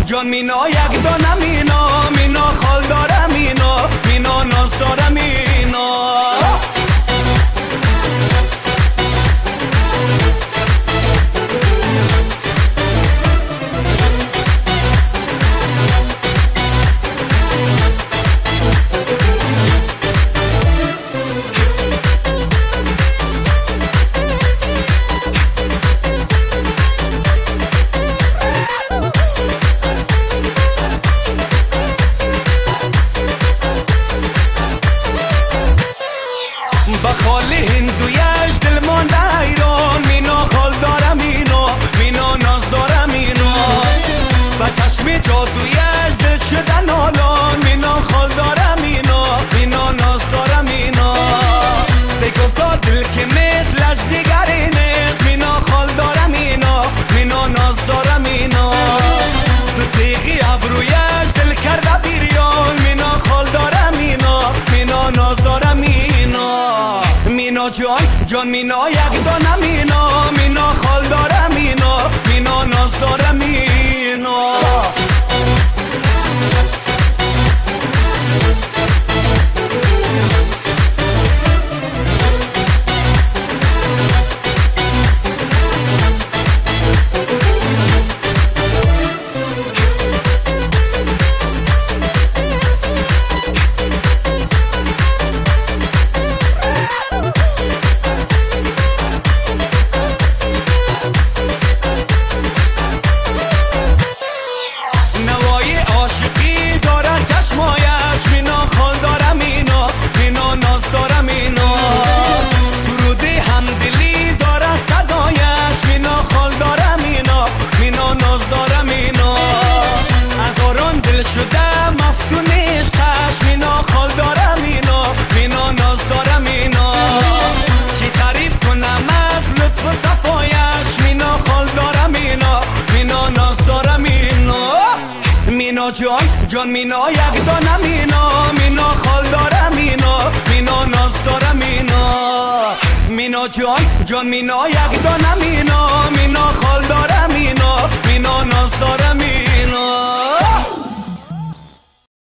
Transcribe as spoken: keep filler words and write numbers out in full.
جان مینا یک دانه مینا، مینا خال داره مینا، مینا ناز داره مینا. بخالی هندویش دل مانده ایران، مینا خال داره مینا، مینا ناز داره مینا. با چشم جادویش دل شده نالان، مینا خال داره مینا، مینا ناز داره مینا. بگفتا دل که مثلش دیگری نیست، مینا خال داره مینا، مینا ناز داره مینا. تو تیغی ابرویش دل کرده بیریان، مینا خال داره مینا، مینا ناز داره مینا. مینا جان جان مینا یک دانه مینا، مینا خال داره مینا، مینا ناز داره مینا. چشمایش مینا خال داره مینا، مینا ناز داره مینا. سرودی همدلی داره صدایش، مینا خال داره مینا، مینا ناز داره مینا. هزاران دل شده مفتون عشقش، مینا خال داره مینا، مینا ناز داره مینا. چی تعریف کنم از لطف و صفایش، مینا خال داره مینا، مینا ناز داره مینا. مینا جان جان مینا یک دانه مینا، مینا خال داره مینا، مینا ناز داره مینا. مینا جان جان مینا یک دانه مینا، مینا خال داره مینا، مینا ناز داره مینا.